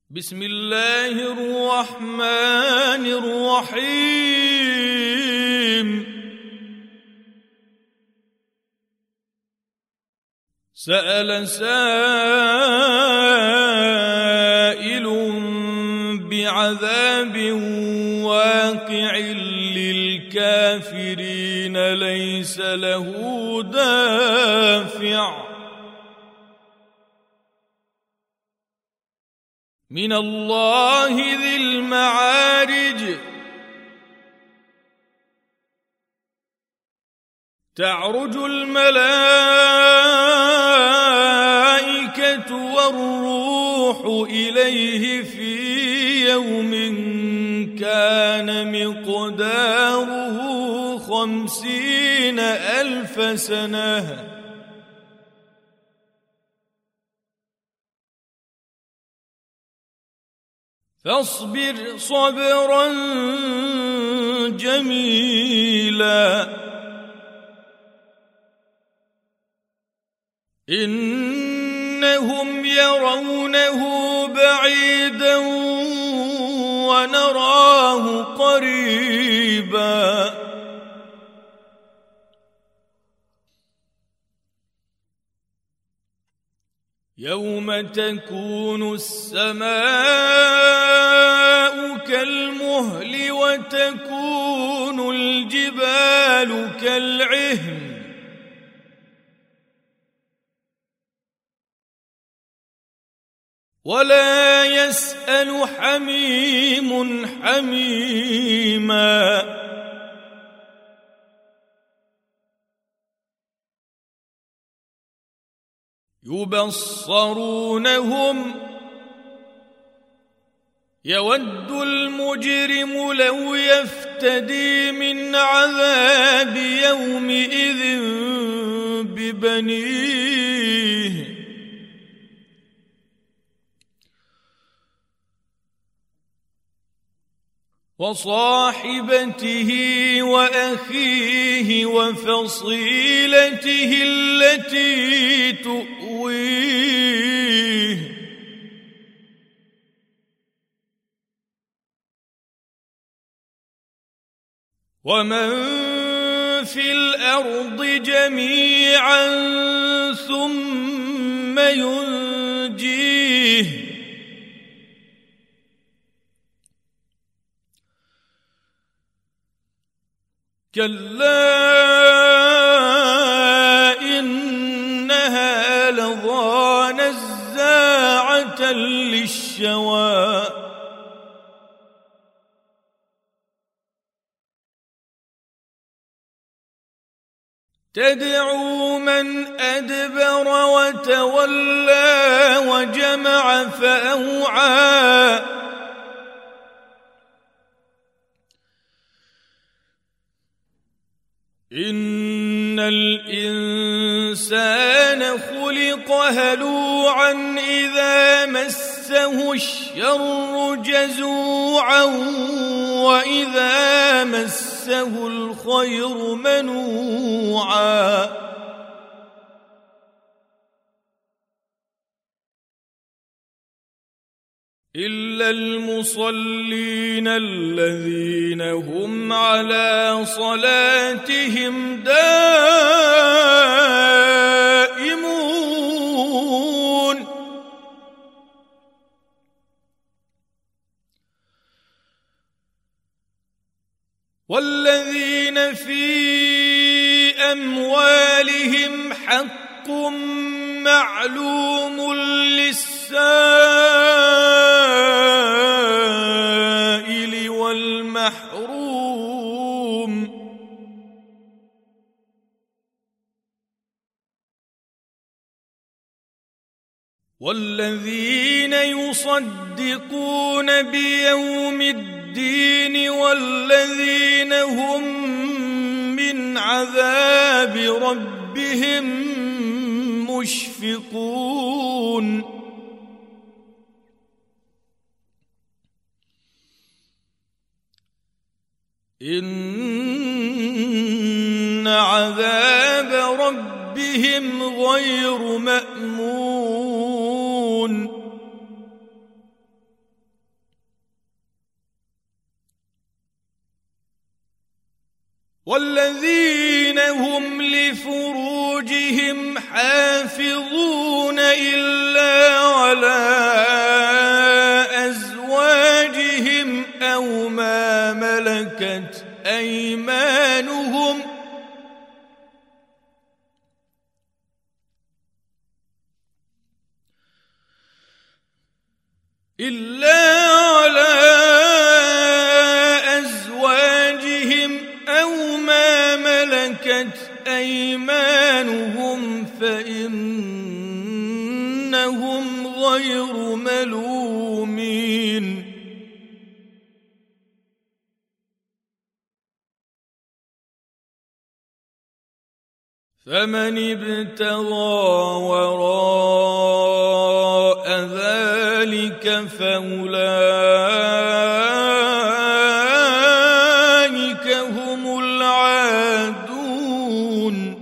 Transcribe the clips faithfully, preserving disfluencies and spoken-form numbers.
بسم الله الرحمن الرحيم سأل سائل بعذاب واقع للكافرين ليس له دافع من الله ذي المعارج تعرج الملائكة والروح إليه في يوم كان مقداره خمسين ألف سنة فاصبر صبرا جميلا إنهم يرونه بعيدا ونراه قريبا يوم تكون السماء كالمهل وتكون الجبال كالعهن ولا يسأل حميم حميما يبصرونهم يود المجرم لو يفتدي من عذاب يومئذ ببنيه وصاحبته وأخيه وفصيلته التي تؤويه ومن في الأرض جميعا ثم ينجيه كلا إنها لظى نزاعة للشوى تدعو من أدبر وتولى وجمع فأوعى إن الإنسان خلق هلوعا إذا مسه الشر جزوعا وإذا مسه الخير منوعا إلا المصلين الذين هم على صلاتهم دائمون والذين في أموالهم حق معلوم للسائل والمحروم والذين يصدقون بيوم الدين والذين هم من عذاب ربهم مشفقون إن عذاب ربهم غير مأمون والذين هم لفروجهم حافظون إلا على أزواجهم أو ما ملكت أيمانهم إلا على أزواجهم أو ما ملكت أيمانهم فإنهم غير ملومين فمن ابتغى وراء ذلك فأولئك هم العادون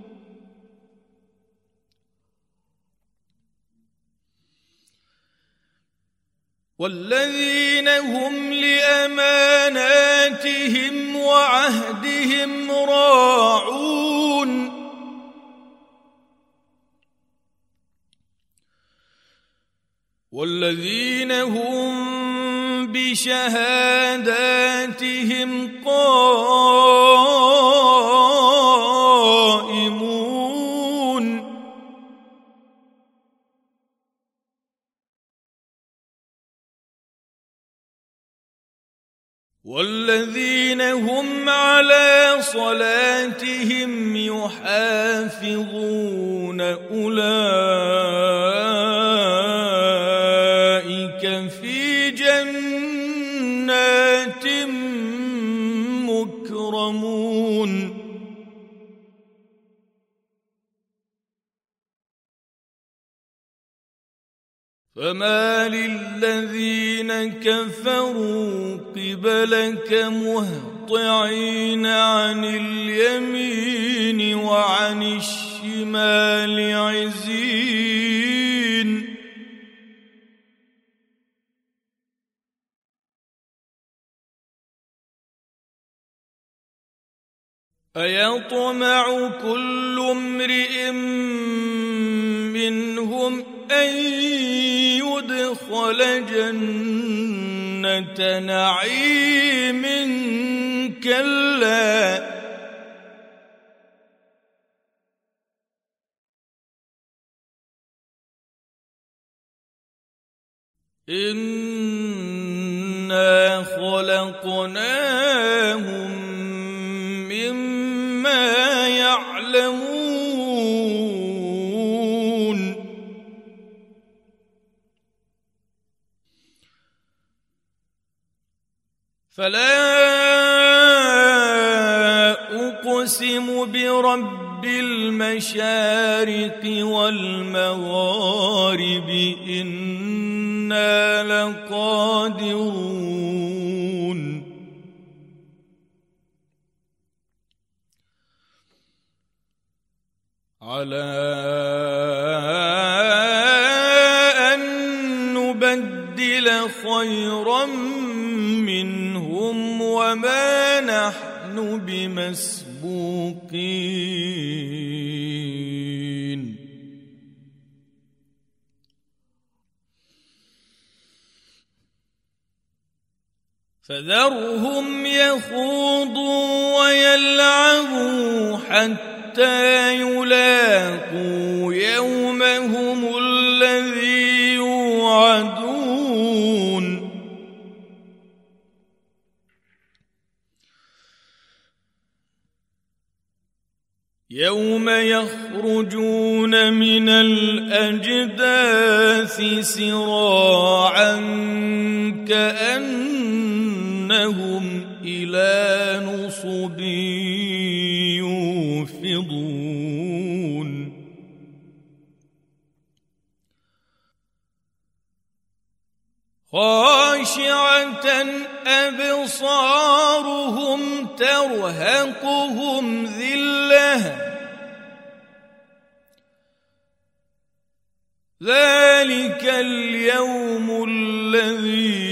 والذين هم لأماناتهم وعهدهم راعون والذين هم بشهاداتهم قائمون والذين هم على صلاتهم يحافظون أولئك في جنات مكرمون فما للذين كفروا قبلك مهطعين عن اليمين وعن الشمال عزين أيطمع كل امرئ منهم أن يدخل جنة نعيم كلا إنا خلقناهم مما يعلمون فلا أقسم برب المشارق والمغارب إنا لقادرون على أن نبدل خيرا منهم وما نحن بمسبوقين فذرهم يخوضوا ويلعبوا حتى يلاقوا يومهم الذي يوعدون يوم يخرجون من الأجداث سراعا كأنهم إلى نصب يوفضون خاشعة أبصارهم ترهقهم ذلة ذلك اليوم الذي